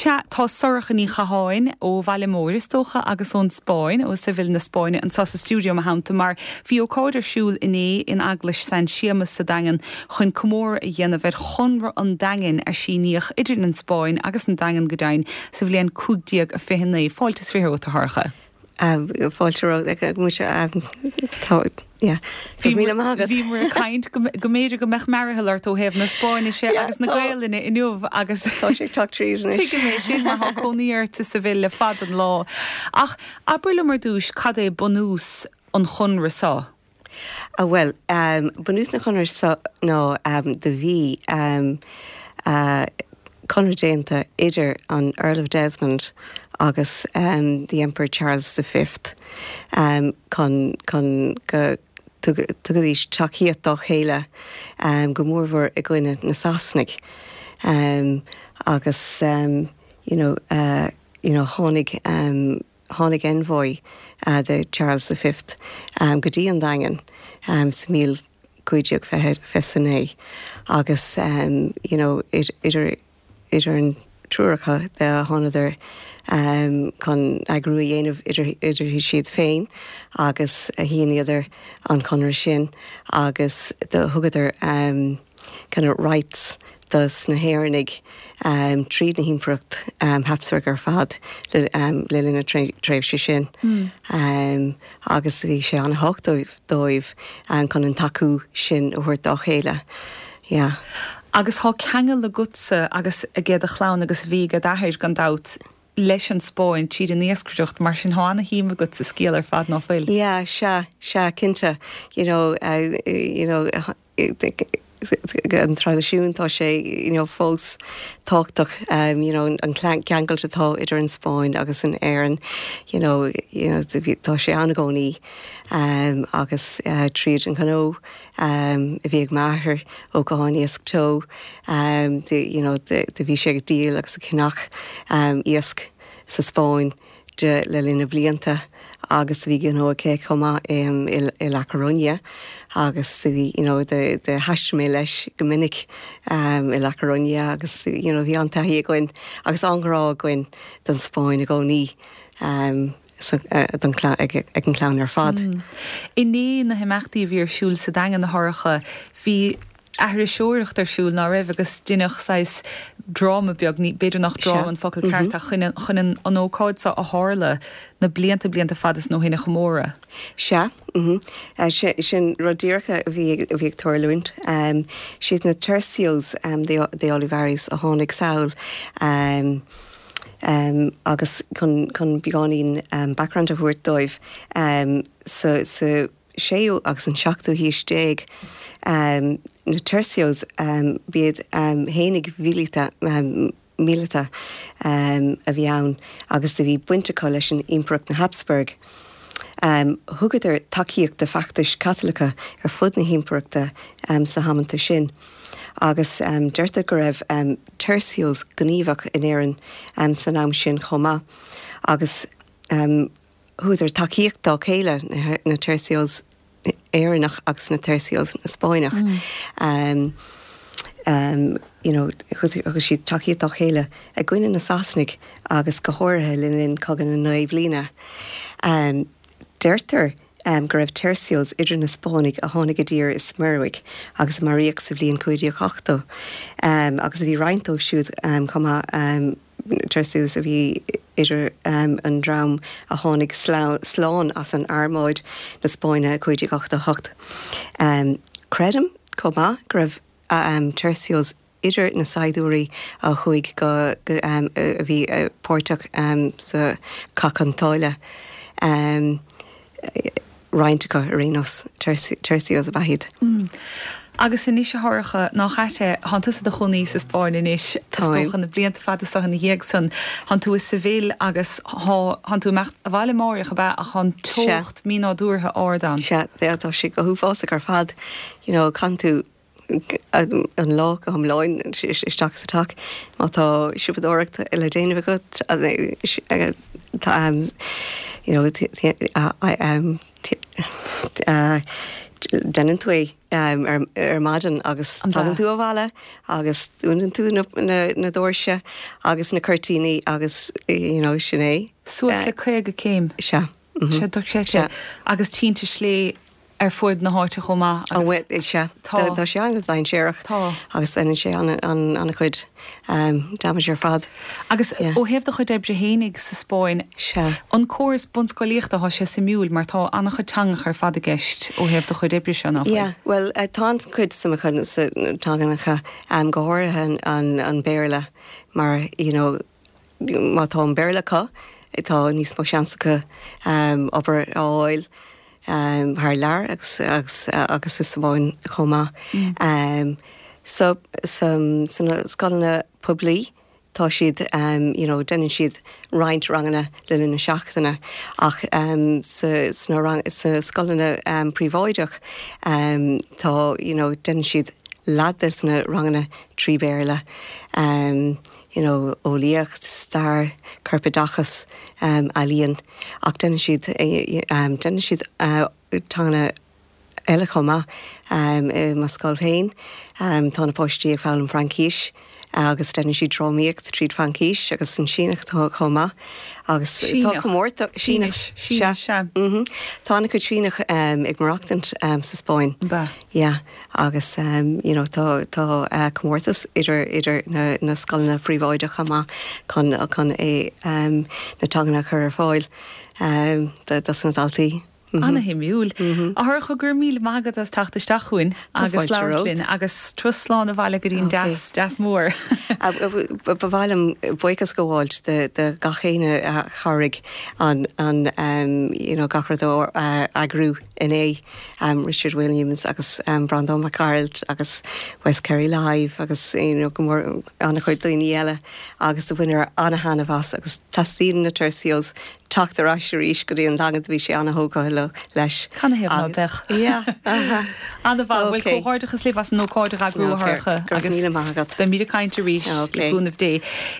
Se tá sorchan ní chaáin ó bhile móristócha agus ón Spáin ó sa bhil na Spáine an sa stúdio a hananta mar bhí ó cáidir siúil iné in aglas san siamas sa dagan chun cummór a dhéanamh chunra an dagan a síníoch idir an Spáin agus an dagan godain sa bhléon cúgdiag a fihinna fáiltas fihir ó tarcha. Fáilteró mu Bhí mar caiint go méidir go meach marthart ó hebh na Spáine sé agus na Gaeilge inniuh agus sé tuchtrí mé sin mar coníirta sa bhil le fad an lá. Ach abrúla mar dúis cad é bonús an chunra sá. Well, bonús na chunra sá nó de bhí chunra déanta idir an Earl of Desmond agus the Emperor Charles V chun tugad ís taíad do chéile go mórmhór i gcuine na Sasnig agus tháinig envoy de Charles V go dtí an dagan sa 1529 agus idir an trúracha de tháinaidir chun agrú dhéanamh idir siad féin agus a híonidir an chunra sin agus de thugadidir kind of rights dus na héirnig tríd na himfrucht hapsarg ar fad le lena tréimh sé sin agus bhí sé an hochtdóibh chun an taú sin ó thuir dá chéile. Agus há ceangal le gutsa agus a géad a chlán agus bhí go dathir gan dat leis an Spáin tríd an níoscrúteocht mar sin hána híime go sa scéal ar fad nófuil. Se cinnte an tradiisiún tá sé fós táchtach an ceangal atá idir an Spáin agus an éan tá sé anna gcónaí agus tríd an canó a bhíag maithir ó go háin íosc tó de bhí sé go díal agus a cinach íosc sa Spáin de le lina blianta agus bhí an ócé chumá i La Coruña agus bhí de heiste mé leis go minic i La Coruña agus bhí an taí goin agus anrá goin den Spáin a gcónaí ag an clán ar fad. Iné na himachtaí bhí siúil sa dagan na thorcha bhí ahir seoireacht ar siúil ná raibh agus duineach sais drama beag ní beidir nach drama an focail ceart a chuinn an ócáid sa a hála na blianta fadas nó hinna chomóra. Sin rodíircha bhí tuairlúint siad na tercios de Olivares a tháinig saoil agus chun beáín background a bhuairt dóibh sa séú agus an seachtú híos déag na tercios bíad hénig mílita a bhí ann agus de bhí buinteá leis an impreacht na Habsburg. Thugadidir takeíocht de factis Catholica ar fud na himpreachta sa hamananta sin. Agus deirta go raibh tercios gníomhach in éireann san am sin chomá. Agus thuidir takeíocht dá chéile na tercios éireannach agus na tercios na Spáinach. Agus siad takeíocht dá chéile a gcuine na Sasnig agus go háirithe linn cogan na Naomh Líne. Deirtar go raibh tercios idir na Spáinnig a tháinig go dtír is Smurwick agus maríoch sa bhliain 18. Agus a bhí reintóh siúd chumá tercios a bhí idir an drám a tháinig sláán as an armáid na Spáine 1888. Credum chumá go raibh tercios idir na Saidúirí a chuig go bhí pórtach sa Cacantáile Reintecha arénos tercios a bhaid. Agus in níos thorcha ná chaite hantusa de choníí sa Spáin inis táchan na blianta fada sa na dhéag san hantu is civil agus hantu mecht a bhile máireach a bheith a chan tocht mí dúrtha ádan. Se détá si go thuúfása ar fad cantu an lá go ham láin isteach sa tak má tá siúpadóireachta i le déanamh go denan tú maidin agus tagan tú a bhile agus únan tú na dóirse agus na curtíní agus sinné. Suas le chuig a céim Se. sé agus tínta slé ar fuid na háte chomá se Tá sé an dain séireach agus inan sé anna chuid damage ar fad. Agus ó héh chu debre hénig sa Spáin se an choras bunscoíochtta há sé simúil mar tá annach chutang ar fad a gist ó héh chu debre se nach. Well tá chuid sama chun tágannacha gohairithe an béirle mar má tá an béirlacha tá níos má seansacha obair áil haar lear agus is bháin chomá. So sanna scolanna publi tá siad denan siad roinnt rangana le na seachtainna ach sa scolanna príomháideach tá denan siad ladar sanna rangana trí béirle ólíocht, star, carpadachas alíonn ach denan siad tána eile chomá má scoil féin tá na póistí ag fáil an Francíis agus denan siad drámaíocht tríd Francíis agus an Sínach chomá agus tá chomórt Sínach tána chu Sínach ag marachtant sa Spáin agus tá chomórtas idir na scoilna príomháide chama chun é na taganna chur ar fáil das na daltaí. Anna himúil. A chu gur míle mágad as tatasteachúin agus lelinn agus trusláán a bhile go dtíon deas mór. Ba bhhailm buchas go bháilt de gachéine chorig an gachradó agrú in Richard Williams agus Brandon McCarroll agus West Kerry Live agus go mór anna chuid daoine eile agus do bhuiine anna hana bhas agus tasín na tercios Táachtar ríis go dtíon dagad bhí sé anna thógáile leis. Canna hebh bech. Anna bhfuil cóáideachas le as nóáide a grúthcha agus míle mágad. Be míidir caiinte ríis le gúnmh dé.